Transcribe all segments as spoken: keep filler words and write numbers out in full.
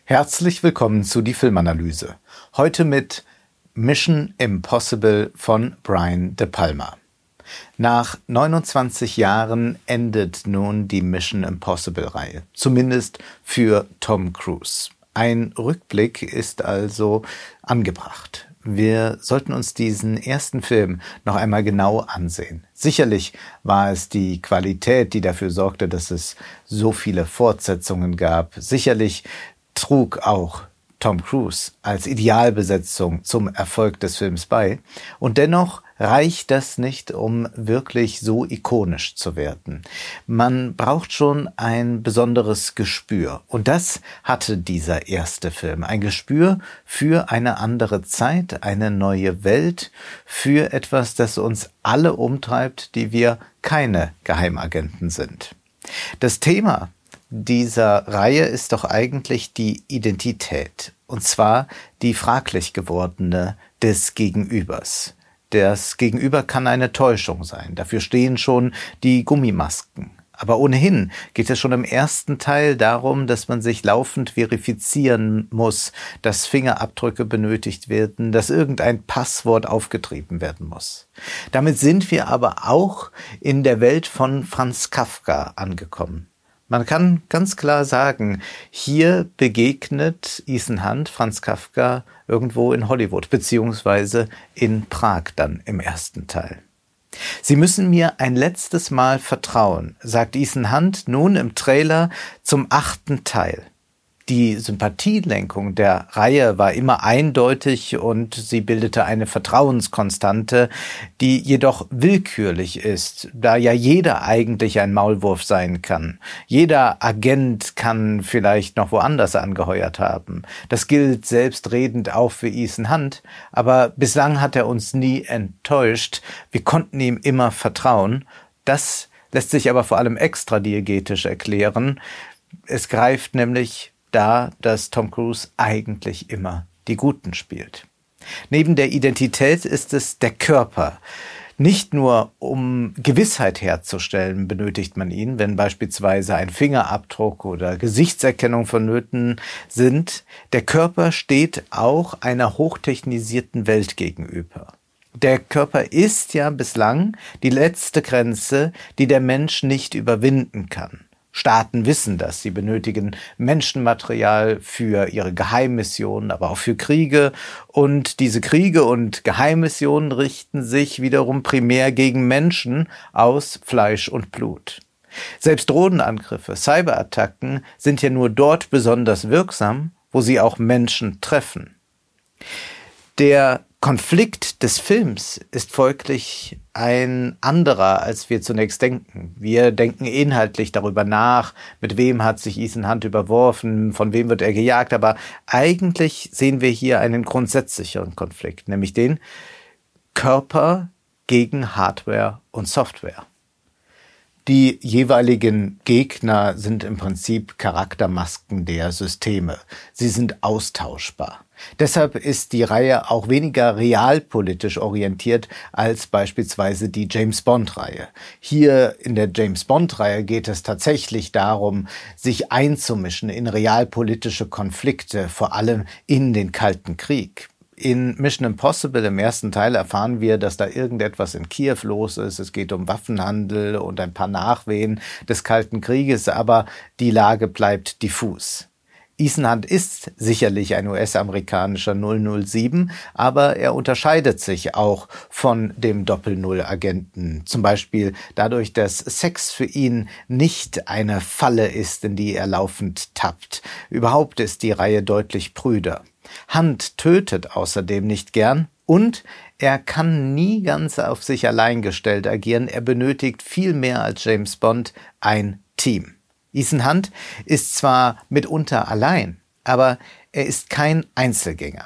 Herzlich willkommen zu die Filmanalyse. Heute mit Mission Impossible von Brian De Palma. Nach neunundzwanzig Jahren endet nun die Mission Impossible-Reihe, zumindest für Tom Cruise. Ein Rückblick ist also angebracht. Wir sollten uns diesen ersten Film noch einmal genau ansehen. Sicherlich war es die Qualität, die dafür sorgte, dass es so viele Fortsetzungen gab. Sicherlich trug auch Tom Cruise als Idealbesetzung zum Erfolg des Films bei. Und dennoch reicht das nicht, um wirklich so ikonisch zu werden. Man braucht schon ein besonderes Gespür. Und das hatte dieser erste Film. Ein Gespür für eine andere Zeit, eine neue Welt, für etwas, das uns alle umtreibt, die wir keine Geheimagenten sind. Das Thema dieser Reihe ist doch eigentlich die Identität, und zwar die fraglich gewordene des Gegenübers. Das Gegenüber kann eine Täuschung sein, dafür stehen schon die Gummimasken. Aber ohnehin geht es schon im ersten Teil darum, dass man sich laufend verifizieren muss, dass Fingerabdrücke benötigt werden, dass irgendein Passwort aufgetrieben werden muss. Damit sind wir aber auch in der Welt von Franz Kafka angekommen. Man kann ganz klar sagen, hier begegnet Ethan Hunt Franz Kafka irgendwo in Hollywood, beziehungsweise in Prag dann im ersten Teil. Sie müssen mir ein letztes Mal vertrauen, sagt Ethan Hunt nun im Trailer zum achten Teil. Die Sympathielenkung der Reihe war immer eindeutig und sie bildete eine Vertrauenskonstante, die jedoch willkürlich ist, da ja jeder eigentlich ein Maulwurf sein kann. Jeder Agent kann vielleicht noch woanders angeheuert haben. Das gilt selbstredend auch für Ethan Hunt, aber bislang hat er uns nie enttäuscht. Wir konnten ihm immer vertrauen. Das lässt sich aber vor allem extradiegetisch erklären. Es greift nämlich da, dass Tom Cruise eigentlich immer die Guten spielt. Neben der Identität ist es der Körper. Nicht nur um Gewissheit herzustellen, benötigt man ihn, wenn beispielsweise ein Fingerabdruck oder Gesichtserkennung vonnöten sind. Der Körper steht auch einer hochtechnisierten Welt gegenüber. Der Körper ist ja bislang die letzte Grenze, die der Mensch nicht überwinden kann. Staaten wissen das. Sie benötigen Menschenmaterial für ihre Geheimmissionen, aber auch für Kriege. Und diese Kriege und Geheimmissionen richten sich wiederum primär gegen Menschen aus Fleisch und Blut. Selbst Drohnenangriffe, Cyberattacken sind ja nur dort besonders wirksam, wo sie auch Menschen treffen. Der Konflikt des Films ist folglich ein anderer, als wir zunächst denken. Wir denken inhaltlich darüber nach, mit wem hat sich Ethan Hunt überworfen, von wem wird er gejagt, aber eigentlich sehen wir hier einen grundsätzlicheren Konflikt, nämlich den Körper gegen Hardware und Software. Die jeweiligen Gegner sind im Prinzip Charaktermasken der Systeme. Sie sind austauschbar. Deshalb ist die Reihe auch weniger realpolitisch orientiert als beispielsweise die James-Bond-Reihe. Hier in der James-Bond-Reihe geht es tatsächlich darum, sich einzumischen in realpolitische Konflikte, vor allem in den Kalten Krieg. In Mission Impossible im ersten Teil erfahren wir, dass da irgendetwas in Kiew los ist. Es geht um Waffenhandel und ein paar Nachwehen des Kalten Krieges, aber die Lage bleibt diffus. Ethan Hunt ist sicherlich ein U S-amerikanischer null null sieben, aber er unterscheidet sich auch von dem Doppel-Null-Agenten. Zum Beispiel dadurch, dass Sex für ihn nicht eine Falle ist, in die er laufend tappt. Überhaupt ist die Reihe deutlich prüder. Hunt tötet außerdem nicht gern und er kann nie ganz auf sich allein gestellt agieren. Er benötigt viel mehr als James Bond ein Team. Ethan Hunt ist zwar mitunter allein, aber er ist kein Einzelgänger.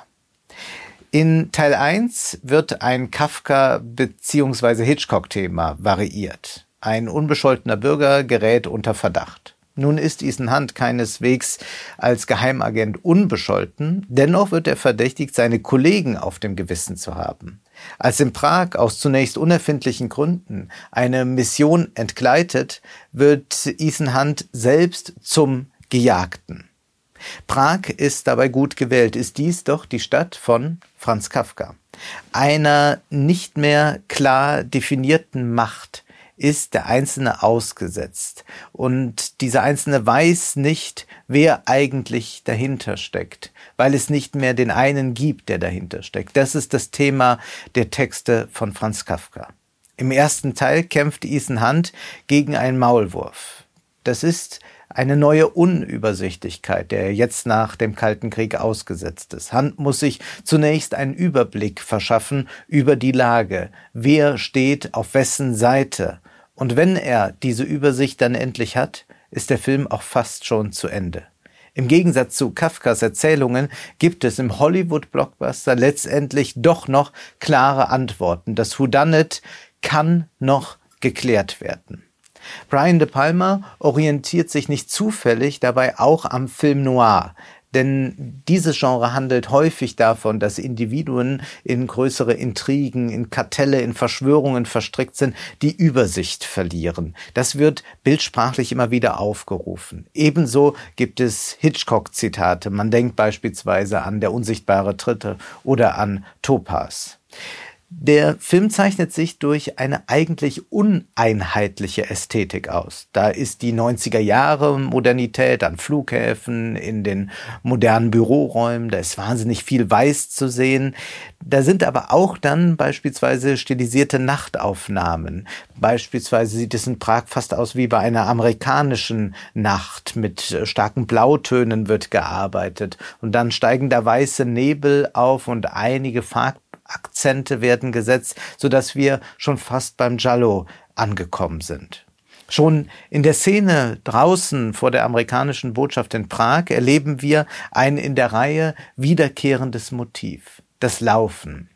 In Teil eins wird ein Kafka- bzw. Hitchcock-Thema variiert. Ein unbescholtener Bürger gerät unter Verdacht. Nun ist Ethan Hunt keineswegs als Geheimagent unbescholten, dennoch wird er verdächtigt, seine Kollegen auf dem Gewissen zu haben. Als in Prag aus zunächst unerfindlichen Gründen eine Mission entgleitet, wird Ethan Hunt selbst zum Gejagten. Prag ist dabei gut gewählt, ist dies doch die Stadt von Franz Kafka. Einer nicht mehr klar definierten Macht ist der Einzelne ausgesetzt. Und dieser Einzelne weiß nicht, wer eigentlich dahinter steckt, weil es nicht mehr den einen gibt, der dahinter steckt. Das ist das Thema der Texte von Franz Kafka. Im ersten Teil kämpft Ethan Hunt gegen einen Maulwurf. Das ist eine neue Unübersichtlichkeit, der jetzt nach dem Kalten Krieg ausgesetzt ist. Hunt muss sich zunächst einen Überblick verschaffen über die Lage. Wer steht auf wessen Seite? Und wenn er diese Übersicht dann endlich hat, ist der Film auch fast schon zu Ende. Im Gegensatz zu Kafkas Erzählungen gibt es im Hollywood-Blockbuster letztendlich doch noch klare Antworten. Das Whodunit kann noch geklärt werden. Brian De Palma orientiert sich nicht zufällig dabei auch am Film Noir, denn dieses Genre handelt häufig davon, dass Individuen in größere Intrigen, in Kartelle, in Verschwörungen verstrickt sind, die Übersicht verlieren. Das wird bildsprachlich immer wieder aufgerufen. Ebenso gibt es Hitchcock-Zitate. Man denkt beispielsweise an Der unsichtbare Dritte oder an Topaz. Der Film zeichnet sich durch eine eigentlich uneinheitliche Ästhetik aus. Da ist die neunziger Jahre Modernität an Flughäfen, in den modernen Büroräumen, da ist wahnsinnig viel Weiß zu sehen. Da sind aber auch dann beispielsweise stilisierte Nachtaufnahmen. Beispielsweise sieht es in Prag fast aus wie bei einer amerikanischen Nacht. Mit starken Blautönen wird gearbeitet. Und dann steigen da weiße Nebel auf und einige Farb Akzente werden gesetzt, sodass wir schon fast beim Giallo angekommen sind. Schon in der Szene draußen vor der amerikanischen Botschaft in Prag erleben wir ein in der Reihe wiederkehrendes Motiv, das Laufen.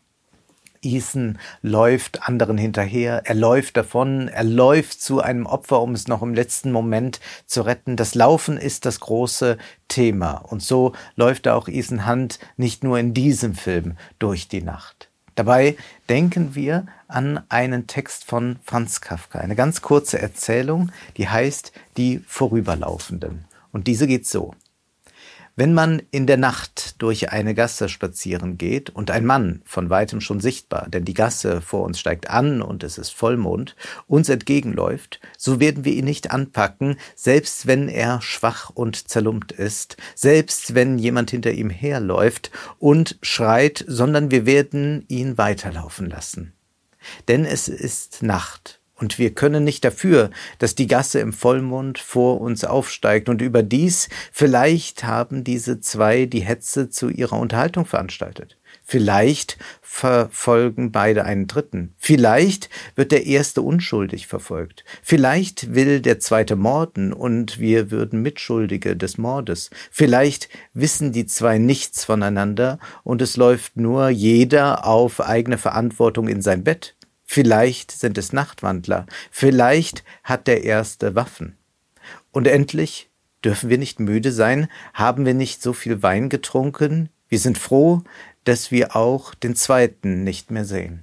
Ethan läuft anderen hinterher, er läuft davon, er läuft zu einem Opfer, um es noch im letzten Moment zu retten. Das Laufen ist das große Thema und so läuft auch Ethan Hunt nicht nur in diesem Film durch die Nacht. Dabei denken wir an einen Text von Franz Kafka, eine ganz kurze Erzählung, die heißt Die Vorüberlaufenden. Und diese geht so. Wenn man in der Nacht durch eine Gasse spazieren geht und ein Mann, von weitem schon sichtbar, denn die Gasse vor uns steigt an und es ist Vollmond, uns entgegenläuft, so werden wir ihn nicht anpacken, selbst wenn er schwach und zerlumpt ist, selbst wenn jemand hinter ihm herläuft und schreit, sondern wir werden ihn weiterlaufen lassen. Denn es ist Nacht. Und wir können nicht dafür, dass die Gasse im Vollmond vor uns aufsteigt. Und überdies, vielleicht haben diese zwei die Hetze zu ihrer Unterhaltung veranstaltet. Vielleicht verfolgen beide einen Dritten. Vielleicht wird der Erste unschuldig verfolgt. Vielleicht will der Zweite morden und wir würden Mitschuldige des Mordes. Vielleicht wissen die zwei nichts voneinander und es läuft nur jeder auf eigene Verantwortung in sein Bett. Vielleicht sind es Nachtwandler, vielleicht hat der Erste Waffen. Und endlich, dürfen wir nicht müde sein, haben wir nicht so viel Wein getrunken, wir sind froh, dass wir auch den Zweiten nicht mehr sehen.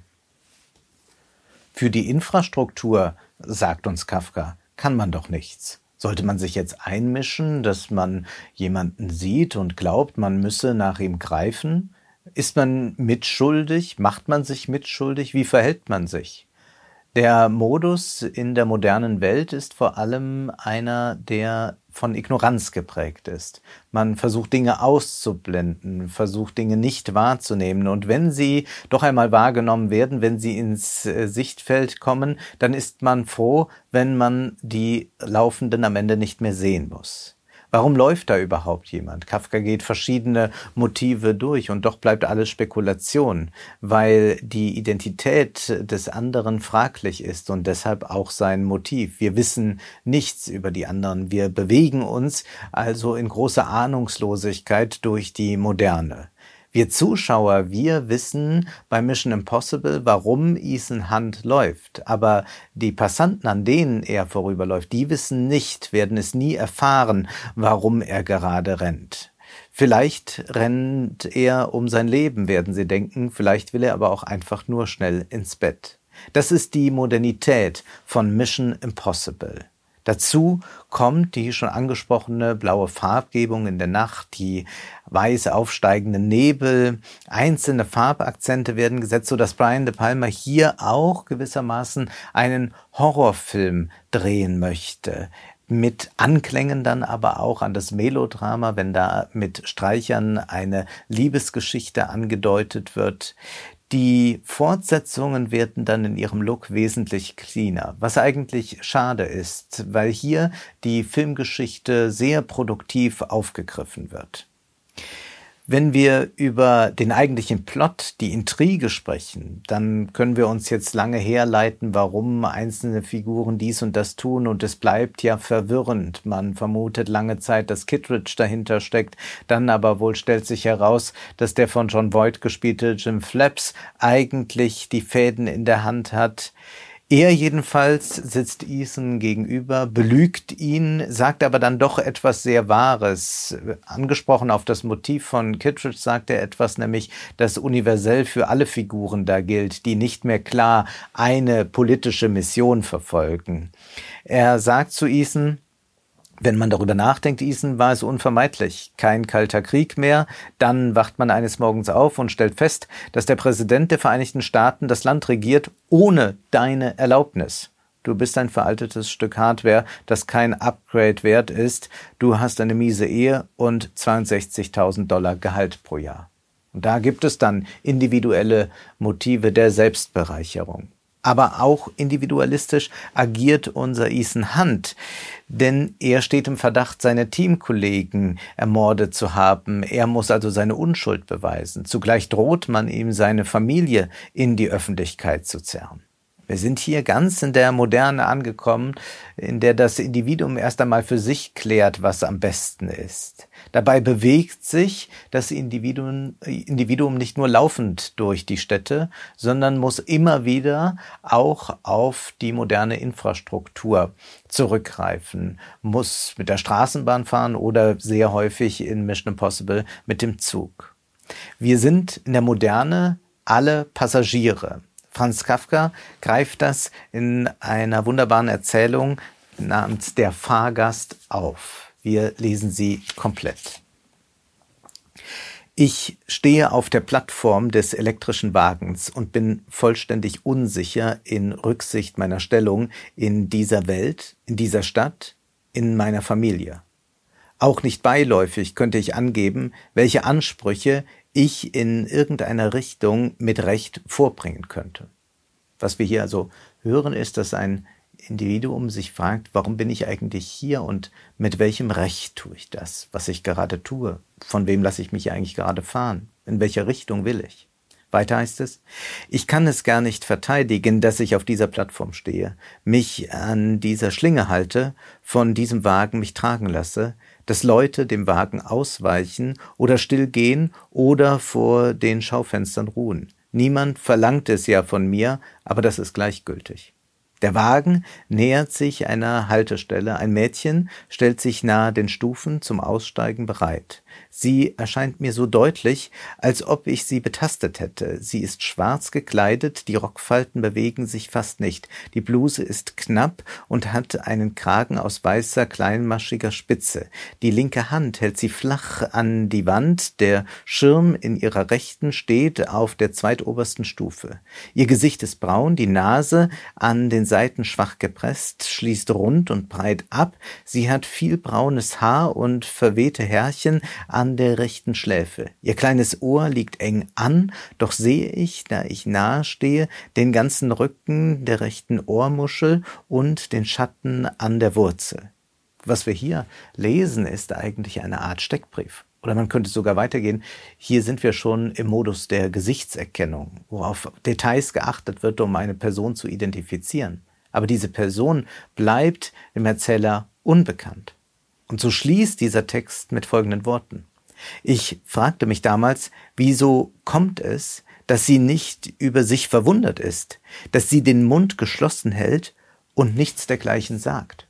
Für die Infrastruktur, sagt uns Kafka, kann man doch nichts. Sollte man sich jetzt einmischen, dass man jemanden sieht und glaubt, man müsse nach ihm greifen? Ist man mitschuldig? Macht man sich mitschuldig? Wie verhält man sich? Der Modus in der modernen Welt ist vor allem einer, der von Ignoranz geprägt ist. Man versucht Dinge auszublenden, versucht Dinge nicht wahrzunehmen. Und wenn sie doch einmal wahrgenommen werden, wenn sie ins Sichtfeld kommen, dann ist man froh, wenn man die Laufenden am Ende nicht mehr sehen muss. Warum läuft da überhaupt jemand? Kafka geht verschiedene Motive durch und doch bleibt alles Spekulation, weil die Identität des anderen fraglich ist und deshalb auch sein Motiv. Wir wissen nichts über die anderen. Wir bewegen uns also in großer Ahnungslosigkeit durch die Moderne. Wir Zuschauer, wir wissen bei Mission Impossible, warum Ethan Hunt läuft. Aber die Passanten, an denen er vorüberläuft, die wissen nicht, werden es nie erfahren, warum er gerade rennt. Vielleicht rennt er um sein Leben, werden sie denken. Vielleicht will er aber auch einfach nur schnell ins Bett. Das ist die Modernität von Mission Impossible. Dazu kommt die schon angesprochene blaue Farbgebung in der Nacht, die weiß aufsteigende Nebel, einzelne Farbakzente werden gesetzt, sodass Brian De Palma hier auch gewissermaßen einen Horrorfilm drehen möchte. Mit Anklängen dann aber auch an das Melodrama, wenn da mit Streichern eine Liebesgeschichte angedeutet wird. Die Fortsetzungen werden dann in ihrem Look wesentlich cleaner, was eigentlich schade ist, weil hier die Filmgeschichte sehr produktiv aufgegriffen wird. Wenn wir über den eigentlichen Plot, die Intrige sprechen, dann können wir uns jetzt lange herleiten, warum einzelne Figuren dies und das tun, und es bleibt ja verwirrend. Man vermutet lange Zeit, dass Kittredge dahinter steckt, dann aber wohl stellt sich heraus, dass der von Jon Voight gespielte Jim Flaps eigentlich die Fäden in der Hand hat. Er jedenfalls sitzt Ethan gegenüber, belügt ihn, sagt aber dann doch etwas sehr Wahres. Angesprochen auf das Motiv von Kittredge sagt er etwas, nämlich, das universell für alle Figuren da gilt, die nicht mehr klar eine politische Mission verfolgen. Er sagt zu Ethan: Wenn man darüber nachdenkt, Ethan, war es unvermeidlich. Kein kalter Krieg mehr. Dann wacht man eines Morgens auf und stellt fest, dass der Präsident der Vereinigten Staaten das Land regiert ohne deine Erlaubnis. Du bist ein veraltetes Stück Hardware, das kein Upgrade wert ist. Du hast eine miese Ehe und zweiundsechzigtausend Dollar Gehalt pro Jahr. Und da gibt es dann individuelle Motive der Selbstbereicherung. Aber auch individualistisch agiert unser Ethan Hunt, denn er steht im Verdacht, seine Teamkollegen ermordet zu haben. Er muss also seine Unschuld beweisen. Zugleich droht man ihm, seine Familie in die Öffentlichkeit zu zerren. Wir sind hier ganz in der Moderne angekommen, in der das Individuum erst einmal für sich klärt, was am besten ist. Dabei bewegt sich das Individuum, Individuum nicht nur laufend durch die Städte, sondern muss immer wieder auch auf die moderne Infrastruktur zurückgreifen, muss mit der Straßenbahn fahren oder sehr häufig in Mission Impossible mit dem Zug. Wir sind in der Moderne alle Passagiere. Franz Kafka greift das in einer wunderbaren Erzählung namens Der Fahrgast auf. Wir lesen sie komplett. Ich stehe auf der Plattform des elektrischen Wagens und bin vollständig unsicher in Rücksicht meiner Stellung in dieser Welt, in dieser Stadt, in meiner Familie. Auch nicht beiläufig könnte ich angeben, welche Ansprüche ich in irgendeiner Richtung mit Recht vorbringen könnte. Was wir hier also hören, ist, dass ein Individuum sich fragt, warum bin ich eigentlich hier und mit welchem Recht tue ich das, was ich gerade tue? Von wem lasse ich mich eigentlich gerade fahren? In welche Richtung will ich? Weiter heißt es: Ich kann es gar nicht verteidigen, dass ich auf dieser Plattform stehe, mich an dieser Schlinge halte, von diesem Wagen mich tragen lasse, dass Leute dem Wagen ausweichen oder still gehen oder vor den Schaufenstern ruhen. Niemand verlangt es ja von mir, aber das ist gleichgültig. Der Wagen nähert sich einer Haltestelle. Ein Mädchen stellt sich nahe den Stufen zum Aussteigen bereit. Sie erscheint mir so deutlich, als ob ich sie betastet hätte. Sie ist schwarz gekleidet, die Rockfalten bewegen sich fast nicht. Die Bluse ist knapp und hat einen Kragen aus weißer, kleinmaschiger Spitze. Die linke Hand hält sie flach an die Wand. Der Schirm in ihrer Rechten steht auf der zweitobersten Stufe. Ihr Gesicht ist braun, die Nase an den Seiten schwach gepresst, schließt rund und breit ab. Sie hat viel braunes Haar und verwehte Härchen an der rechten Schläfe. Ihr kleines Ohr liegt eng an, doch sehe ich, da ich nahe stehe, den ganzen Rücken der rechten Ohrmuschel und den Schatten an der Wurzel. Was wir hier lesen, ist eigentlich eine Art Steckbrief. Oder man könnte sogar weitergehen. Hier sind wir schon im Modus der Gesichtserkennung, wo auf Details geachtet wird, um eine Person zu identifizieren. Aber diese Person bleibt dem Erzähler unbekannt. Und so schließt dieser Text mit folgenden Worten: Ich fragte mich damals, wieso kommt es, dass sie nicht über sich verwundert ist, dass sie den Mund geschlossen hält und nichts dergleichen sagt.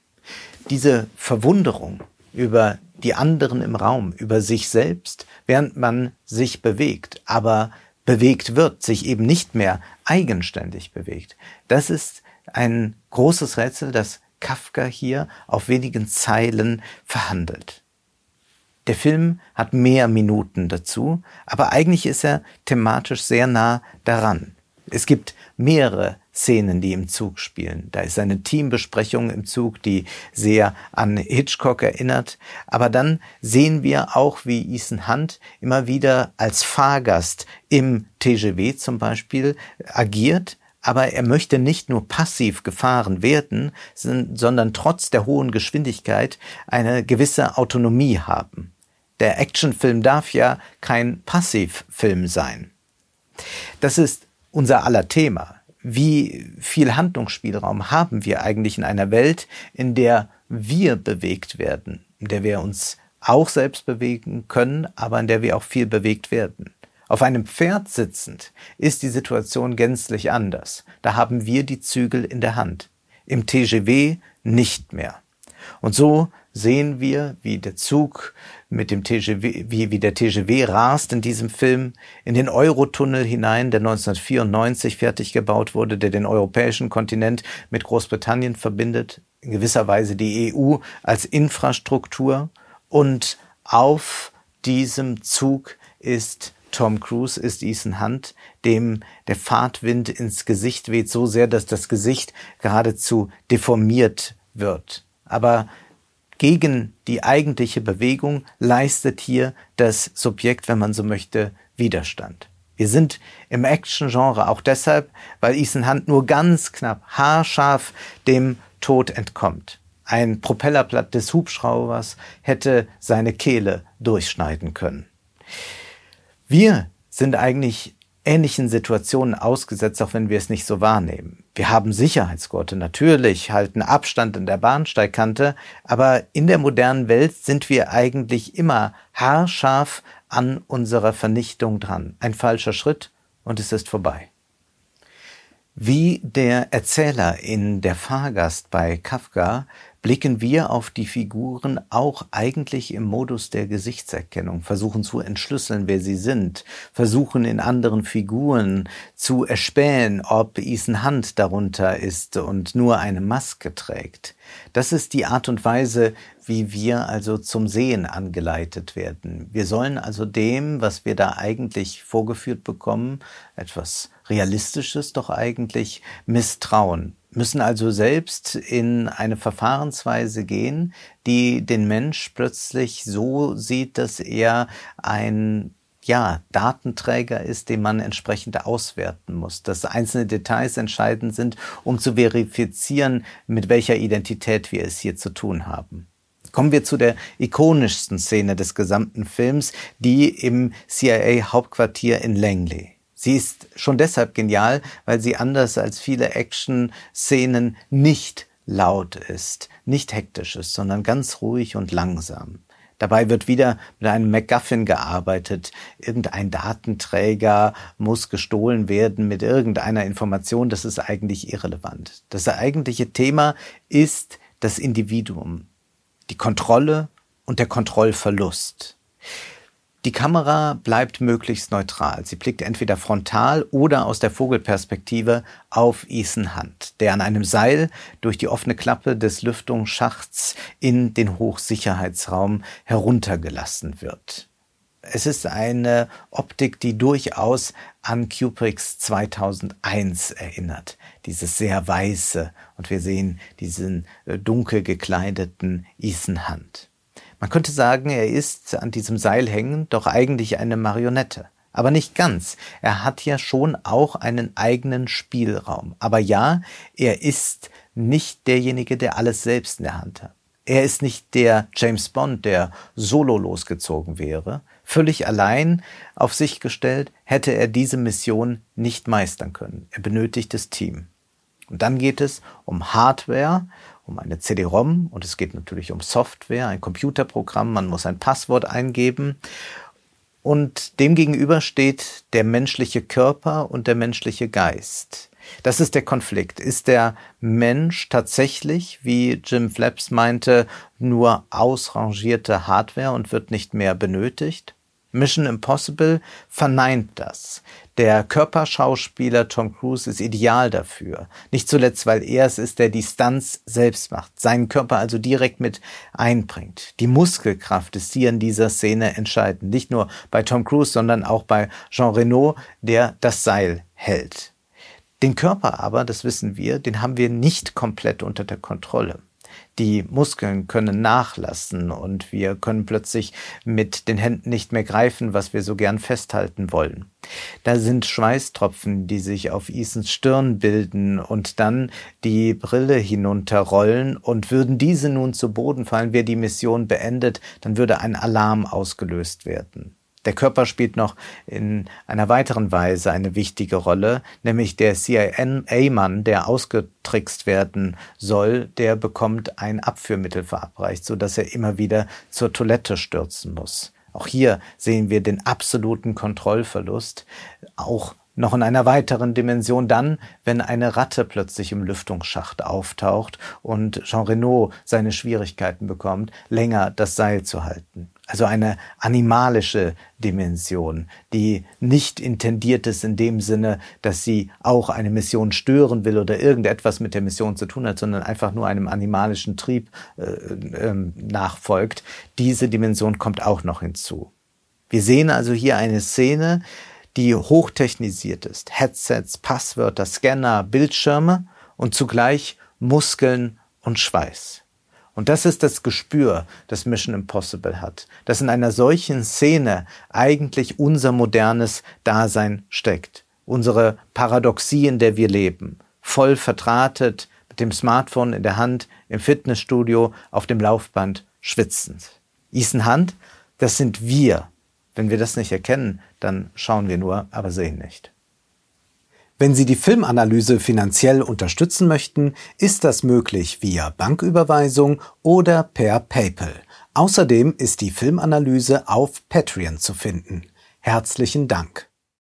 Diese Verwunderung über die anderen im Raum, über sich selbst, während man sich bewegt, aber bewegt wird, sich eben nicht mehr eigenständig bewegt. Das ist ein großes Rätsel, das Kafka hier auf wenigen Zeilen verhandelt. Der Film hat mehr Minuten dazu, aber eigentlich ist er thematisch sehr nah daran. Es gibt mehrere Szenen, die im Zug spielen. Da ist eine Teambesprechung im Zug, die sehr an Hitchcock erinnert. Aber dann sehen wir auch, wie Ethan Hunt immer wieder als Fahrgast im T G V zum Beispiel agiert. Aber er möchte nicht nur passiv gefahren werden, sondern trotz der hohen Geschwindigkeit eine gewisse Autonomie haben. Der Actionfilm darf ja kein Passivfilm sein. Das ist unser aller Thema. Wie viel Handlungsspielraum haben wir eigentlich in einer Welt, in der wir bewegt werden, in der wir uns auch selbst bewegen können, aber in der wir auch viel bewegt werden? Auf einem Pferd sitzend ist die Situation gänzlich anders. Da haben wir die Zügel in der Hand. Im T G V nicht mehr. Und so sehen wir, wie der Zug mit dem T G V, wie, wie der T G V rast in diesem Film in den Eurotunnel hinein, der neunzehnhundertvierundneunzig fertig gebaut wurde, der den europäischen Kontinent mit Großbritannien verbindet, in gewisser Weise die E U als Infrastruktur. Und auf diesem Zug ist Tom Cruise, ist Ethan Hunt, dem der Fahrtwind ins Gesicht weht, so sehr, dass das Gesicht geradezu deformiert wird. Aber gegen die eigentliche Bewegung leistet hier das Subjekt, wenn man so möchte, Widerstand. Wir sind im Action-Genre auch deshalb, weil Ethan Hunt nur ganz knapp, haarscharf dem Tod entkommt. Ein Propellerblatt des Hubschraubers hätte seine Kehle durchschneiden können. Wir sind eigentlich ähnlichen Situationen ausgesetzt, auch wenn wir es nicht so wahrnehmen. Wir haben Sicherheitsgurte, natürlich, halten Abstand in der Bahnsteigkante, aber in der modernen Welt sind wir eigentlich immer haarscharf an unserer Vernichtung dran. Ein falscher Schritt und es ist vorbei. Wie der Erzähler in Der Fahrgast bei Kafka blicken wir auf die Figuren auch eigentlich im Modus der Gesichtserkennung, versuchen zu entschlüsseln, wer sie sind, versuchen in anderen Figuren zu erspähen, ob Ethan Hunt darunter ist und nur eine Maske trägt. Das ist die Art und Weise, wie wir also zum Sehen angeleitet werden. Wir sollen also dem, was wir da eigentlich vorgeführt bekommen, etwas Realistisches doch eigentlich misstrauen. Müssen also selbst in eine Verfahrensweise gehen, die den Mensch plötzlich so sieht, dass er ein ja, Datenträger ist, den man entsprechend auswerten muss, dass einzelne Details entscheidend sind, um zu verifizieren, mit welcher Identität wir es hier zu tun haben. Kommen wir zu der ikonischsten Szene des gesamten Films, die im C I A-Hauptquartier in Langley. Sie ist schon deshalb genial, weil sie anders als viele Action-Szenen nicht laut ist, nicht hektisch ist, sondern ganz ruhig und langsam. Dabei wird wieder mit einem MacGuffin gearbeitet. Irgendein Datenträger muss gestohlen werden mit irgendeiner Information. Das ist eigentlich irrelevant. Das eigentliche Thema ist das Individuum, die Kontrolle und der Kontrollverlust. Die Kamera bleibt möglichst neutral. Sie blickt entweder frontal oder aus der Vogelperspektive auf Ethan Hunt, der an einem Seil durch die offene Klappe des Lüftungsschachts in den Hochsicherheitsraum heruntergelassen wird. Es ist eine Optik, die durchaus an Kubricks zweitausendeins erinnert. Dieses sehr weiße, und wir sehen diesen dunkel gekleideten Ethan Hunt. Man könnte sagen, er ist an diesem Seil hängend, doch eigentlich eine Marionette. Aber nicht ganz. Er hat ja schon auch einen eigenen Spielraum. Aber ja, er ist nicht derjenige, der alles selbst in der Hand hat. Er ist nicht der James Bond, der solo losgezogen wäre. Völlig allein auf sich gestellt hätte er diese Mission nicht meistern können. Er benötigt das Team. Und dann geht es um Hardware, um eine C D-ROM und es geht natürlich um Software, ein Computerprogramm, man muss ein Passwort eingeben und demgegenüber steht der menschliche Körper und der menschliche Geist. Das ist der Konflikt. Ist der Mensch tatsächlich, wie Jim Flaps meinte, nur ausrangierte Hardware und wird nicht mehr benötigt? Mission Impossible verneint das. Der Körperschauspieler Tom Cruise ist ideal dafür. Nicht zuletzt, weil er es ist, der die Stunts selbst macht, seinen Körper also direkt mit einbringt. Die Muskelkraft ist hier in dieser Szene entscheidend. Nicht nur bei Tom Cruise, sondern auch bei Jean Reno, der das Seil hält. Den Körper aber, das wissen wir, den haben wir nicht komplett unter der Kontrolle. Die Muskeln können nachlassen und wir können plötzlich mit den Händen nicht mehr greifen, was wir so gern festhalten wollen. Da sind Schweißtropfen, die sich auf Ethans Stirn bilden und dann die Brille hinunterrollen, und würden diese nun zu Boden fallen, wäre die Mission beendet, dann würde ein Alarm ausgelöst werden. Der Körper spielt noch in einer weiteren Weise eine wichtige Rolle, nämlich der C I A-Mann, der ausgetrickst werden soll, der bekommt ein Abführmittel verabreicht, sodass er immer wieder zur Toilette stürzen muss. Auch hier sehen wir den absoluten Kontrollverlust, auch noch in einer weiteren Dimension dann, wenn eine Ratte plötzlich im Lüftungsschacht auftaucht und Jean Reno seine Schwierigkeiten bekommt, länger das Seil zu halten. Also eine animalische Dimension, die nicht intendiert ist in dem Sinne, dass sie auch eine Mission stören will oder irgendetwas mit der Mission zu tun hat, sondern einfach nur einem animalischen Trieb äh, äh, nachfolgt. Diese Dimension kommt auch noch hinzu. Wir sehen also hier eine Szene, die hochtechnisiert ist. Headsets, Passwörter, Scanner, Bildschirme und zugleich Muskeln und Schweiß. Und das ist das Gespür, das Mission Impossible hat, dass in einer solchen Szene eigentlich unser modernes Dasein steckt. Unsere Paradoxie, in der wir leben. Voll verdrahtet, mit dem Smartphone in der Hand, im Fitnessstudio, auf dem Laufband, schwitzend. Ethan Hunt, das sind wir. Wenn wir das nicht erkennen, dann schauen wir nur, aber sehen nicht. Wenn Sie die Filmanalyse finanziell unterstützen möchten, ist das möglich via Banküberweisung oder per PayPal. Außerdem ist die Filmanalyse auf Patreon zu finden. Herzlichen Dank.